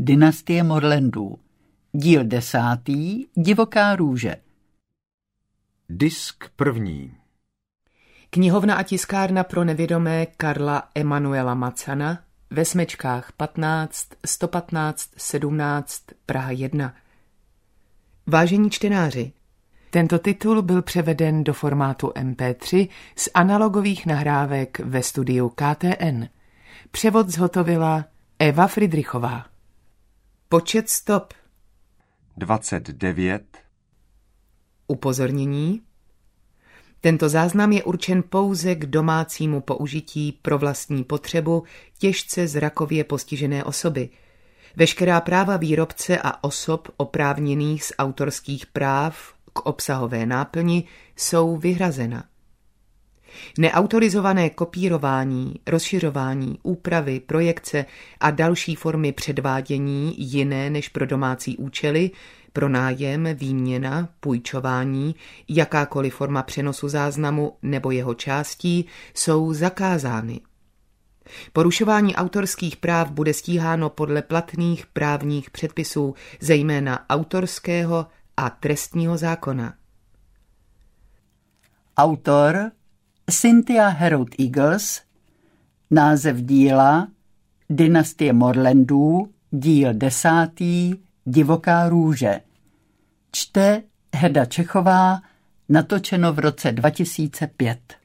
Dynastie Morlandů. Díl 10. Divoká růže. Disk 1. Knihovna a tiskárna pro nevědomé Karla Emanuela Macana ve Smečkách 15, 115, 17, Praha 1. Vážení čtenáři, tento titul byl převeden do formátu MP3 z analogových nahrávek ve studiu KTN. Převod zhotovila Eva Fridrichová. Počet stop 29. Upozornění. Tento záznam je určen pouze k domácímu použití pro vlastní potřebu těžce zrakově postižené osoby. Veškerá práva výrobce a osob oprávněných z autorských práv k obsahové náplni jsou vyhrazena. Neautorizované kopírování, rozšiřování, úpravy, projekce a další formy předvádění jiné než pro domácí účely, pronájem, výměna, půjčování, jakákoliv forma přenosu záznamu nebo jeho částí jsou zakázány. Porušování autorských práv bude stíháno podle platných právních předpisů, zejména autorského a trestního zákona. Autor Cynthia Harroud Eagles. Název díla Dynastie Morlandů, díl 10. Divoká růže. Čte Heda Čechová, natočeno v roce 2005.